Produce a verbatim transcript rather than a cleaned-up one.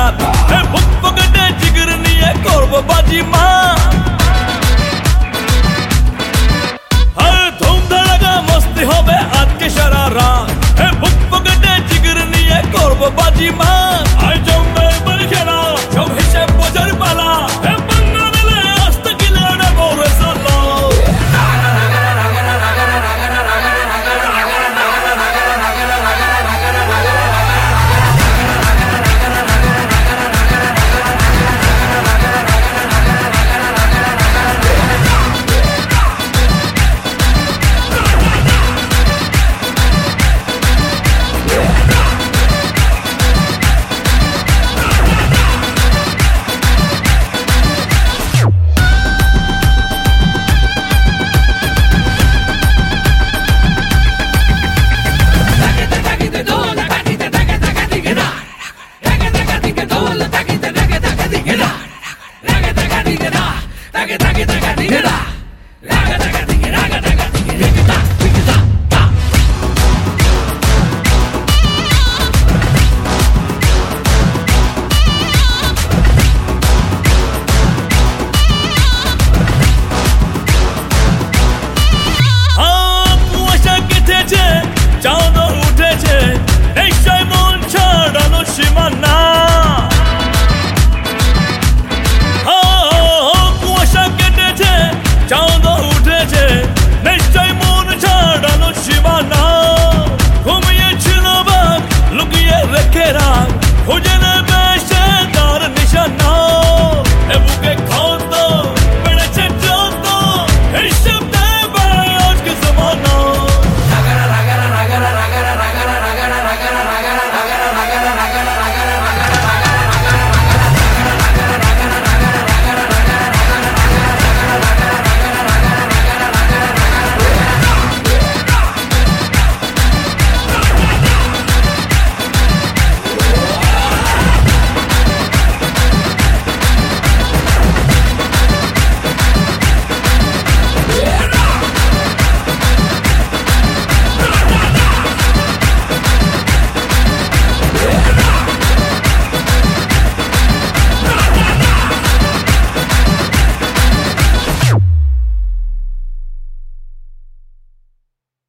রাত বুক পকেটে জিগর নিয়ে করবো বাজি মা ধুম ধাড়াকা মস্তি হবে আজকে সারা রাত বুক পকেটে জিগর নিয়ে করবো বাজি মা আই জমবে বলখেরা সব হিসেব বোঝার পালা বাংলা দিলে আস্তে গিলে নেবো রে সালা Take it,